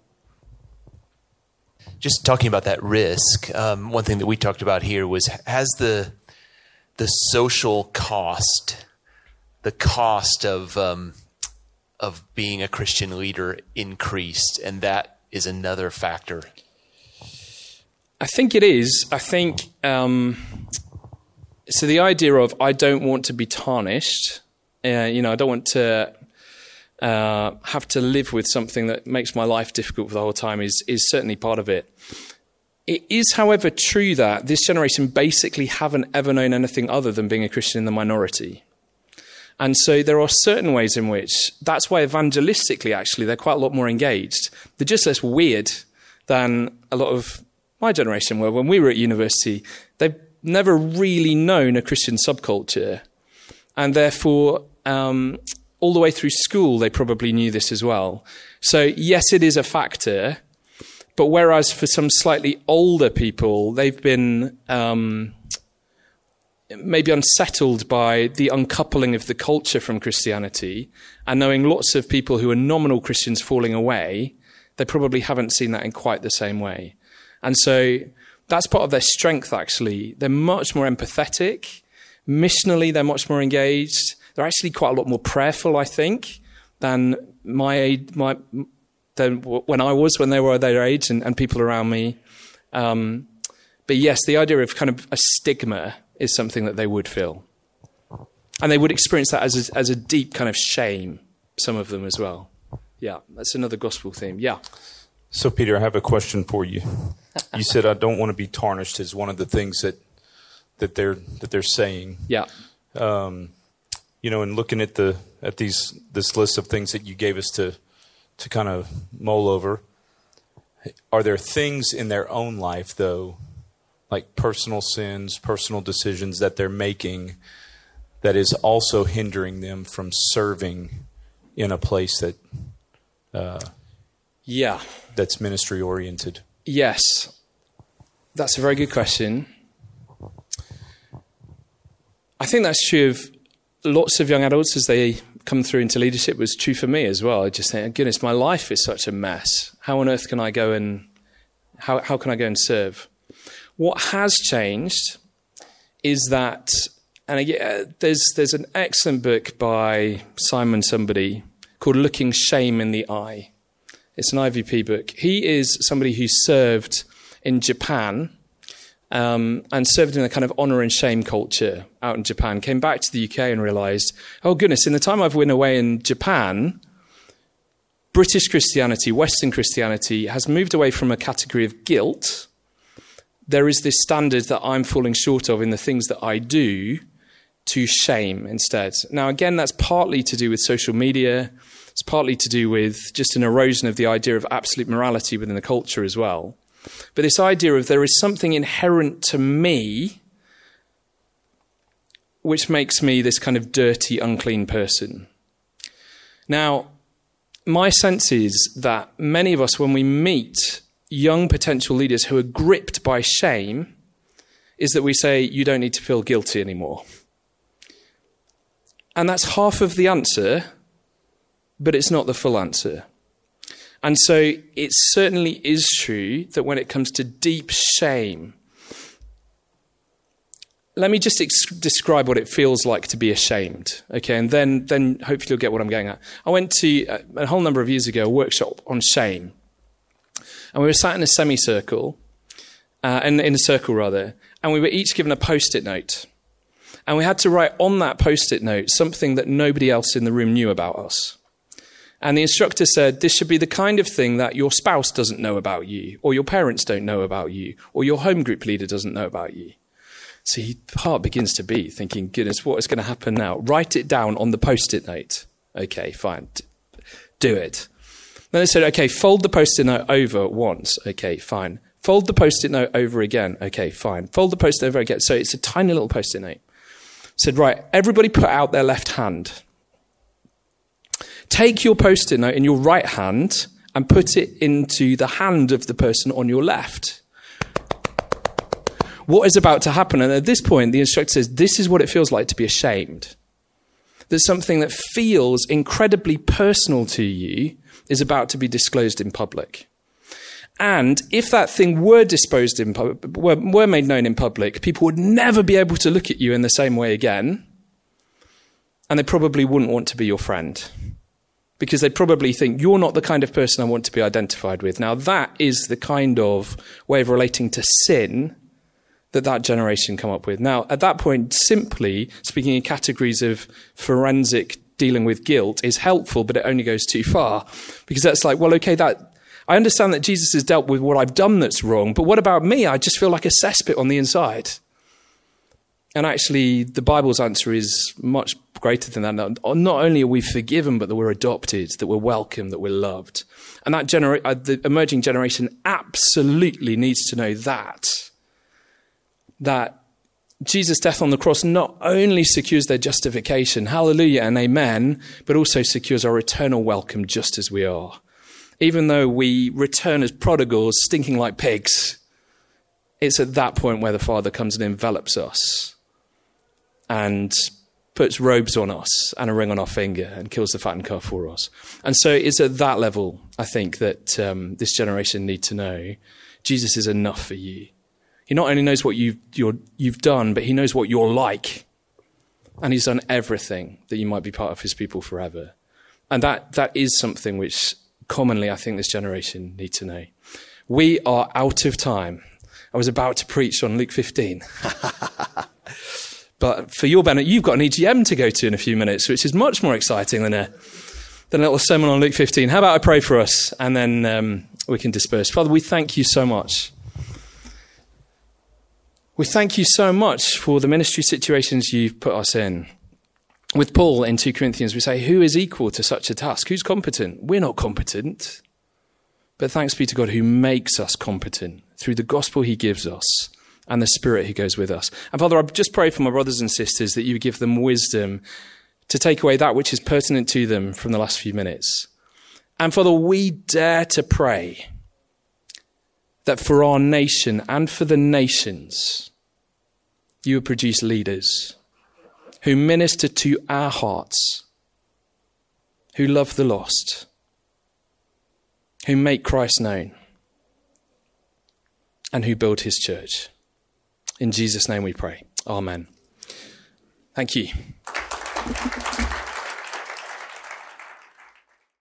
Just talking about that risk, one thing that we talked about here was, has the social cost, the cost of being a Christian leader increased, and that is another factor? I think it is. I think, so the idea of I don't want to be tarnished, I don't want to have to live with something that makes my life difficult for the whole time is certainly part of it. It is, however, true that this generation basically haven't ever known anything other than being a Christian in the minority. And so there are certain ways in which, that's why evangelistically, actually, they're quite a lot more engaged. They're just less weird than a lot of my generation were. When we were at university, they've never really known a Christian subculture. And therefore, all the way through school, they probably knew this as well. So yes, it is a factor. But whereas for some slightly older people, they've been maybe unsettled by the uncoupling of the culture from Christianity and knowing lots of people who are nominal Christians falling away, they probably haven't seen that in quite the same way. And so that's part of their strength, actually. They're much more empathetic. Missionally, they're much more engaged. They're actually quite a lot more prayerful, I think, than than when they were their age and people around me. But yes, the idea of kind of a stigma is something that they would feel. And they would experience that as a deep kind of shame, some of them as well. Yeah, that's another gospel theme. Yeah. So, Peter, I have a question for you. You said I don't want to be tarnished as one of the things that they're saying. Yeah. And looking at this list of things that you gave us to kind of mull over, are there things in their own life, though, like personal sins, personal decisions that they're making, that is also hindering them from serving in a place that that's ministry oriented? Yes, that's a very good question. I think that's true of lots of young adults as they come through into leadership. It was true for me as well. I just think, goodness, my life is such a mess. How on earth can I go and how can I go and serve? What has changed is that, and again, there's an excellent book by Simon somebody called Looking Shame in the Eye. It's an IVP book. He is somebody who served in Japan and served in a kind of honor and shame culture out in Japan, came back to the UK and realized, oh goodness, in the time I've been away in Japan, British Christianity, Western Christianity has moved away from a category of guilt. There is this standard that I'm falling short of in the things that I do to shame instead. Now, again, that's partly to do with social media. It's partly to do with just an erosion of the idea of absolute morality within the culture as well. But this idea of there is something inherent to me which makes me this kind of dirty, unclean person. Now, my sense is that many of us, when we meet young potential leaders who are gripped by shame, is that we say, you don't need to feel guilty anymore. And that's half of the answer, but it's not the full answer. And so it certainly is true that when it comes to deep shame, let me just describe what it feels like to be ashamed, okay? And then hopefully you'll get what I'm getting at. I went to, a whole number of years ago, a workshop on shame. And we were sat in a semicircle, in a circle rather, and we were each given a Post-it note. And we had to write on that Post-it note something that nobody else in the room knew about us. And the instructor said, this should be the kind of thing that your spouse doesn't know about you, or your parents don't know about you, or your home group leader doesn't know about you. So your heart begins to beat, thinking, goodness, what is going to happen now? Write it down on the Post-it note. Okay, fine. Do it. Then they said, okay, fold the Post-it note over once. Okay, fine. Fold the Post-it note over again. Okay, fine. Fold the Post-it over again. So it's a tiny little Post-it note. Said, right, everybody put out their left hand. Take your Post-it note in your right hand and put it into the hand of the person on your left. What is about to happen? And at this point, the instructor says, this is what it feels like to be ashamed. That something that feels incredibly personal to you is about to be disclosed in public. And if that thing were disposed in public, were made known in public, people would never be able to look at you in the same way again. And they probably wouldn't want to be your friend, because they'd probably think, you're not the kind of person I want to be identified with. Now, that is the kind of way of relating to sin that generation come up with. Now, at that point, simply speaking in categories of forensic dealing with guilt is helpful, but it only goes too far. Because that's like, well, okay, I understand that Jesus has dealt with what I've done that's wrong, but what about me? I just feel like a cesspit on the inside. And actually, the Bible's answer is much greater than that. Not only are we forgiven, but that we're adopted, that we're welcome, that we're loved. And that the emerging generation absolutely needs to know that Jesus' death on the cross not only secures their justification, hallelujah and amen, but also secures our eternal welcome just as we are. Even though we return as prodigals, stinking like pigs, it's at that point where the Father comes and envelops us and puts robes on us and a ring on our finger and kills the fattened calf for us. And so it's at that level, I think, that this generation need to know Jesus is enough for you. He not only knows what you've done, but he knows what you're like. And he's done everything that you might be part of his people forever. And that is something which commonly I think this generation need to know. We are out of time. I was about to preach on Luke 15. But for your benefit, you've got an EGM to go to in a few minutes, which is much more exciting than than a little sermon on Luke 15. How about I pray for us and then we can disperse. Father, we thank you so much. We thank you so much for the ministry situations you've put us in. With Paul in 2 Corinthians, we say, who is equal to such a task? Who's competent? We're not competent. But thanks be to God who makes us competent through the gospel he gives us and the Spirit who goes with us. And Father, I just pray for my brothers and sisters that you would give them wisdom to take away that which is pertinent to them from the last few minutes. And Father, we dare to pray that for our nation and for the nations, you would produce leaders who minister to our hearts, who love the lost, who make Christ known, and who build his church. In Jesus' name we pray. Amen. Thank you.